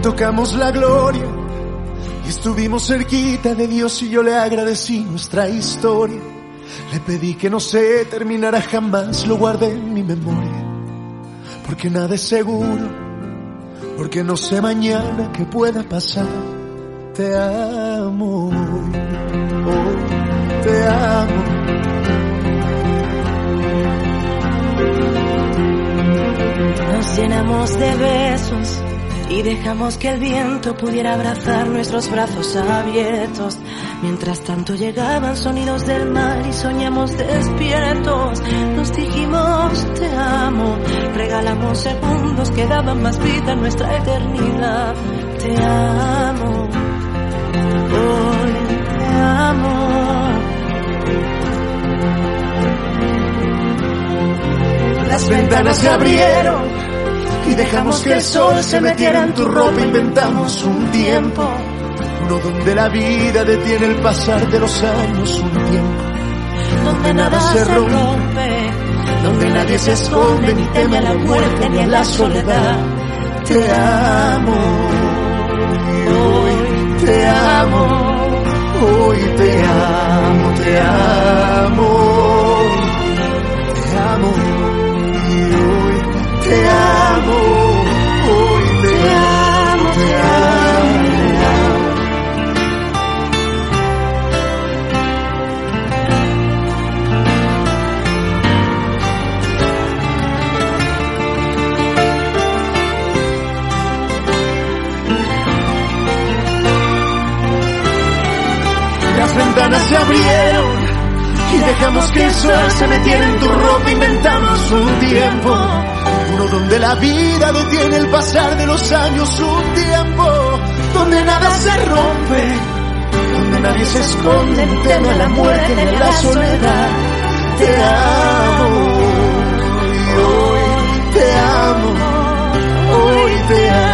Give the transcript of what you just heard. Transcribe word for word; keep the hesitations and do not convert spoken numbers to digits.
tocamos la gloria y estuvimos cerquita de Dios y yo le agradecí nuestra historia. Le pedí que no se terminara jamás, lo guardé en mi memoria. Porque nada es seguro, porque no sé mañana qué pueda pasar. Te amo, oh, te amo. Nos llenamos de besos y dejamos que el viento pudiera abrazar nuestros brazos abiertos. Mientras tanto llegaban sonidos del mar y soñamos despiertos. Nos dijimos te amo, regalamos segundos que daban más vida a nuestra eternidad. Te amo, hoy te amo. Las ventanas se abrieron y dejamos que el sol se metiera en tu ropa. Inventamos un tiempo, uno donde la vida detiene el pasar de los años. Un tiempo donde nada se rompe, donde nadie se esconde ni teme a la muerte ni a la soledad. Te amo, hoy te amo, hoy te amo, te amo, te amo. Te amo, hoy te amo, te amo, te amo. Las ventanas se abrieron y dejamos que el sol se metiera en tu ropa. Inventamos un tiempo, uno donde la vida detiene el pasar de los años. Un tiempo donde nada se rompe, donde nadie se esconde ni teme a la muerte ni a la soledad. Te amo, y hoy te amo, hoy te amo.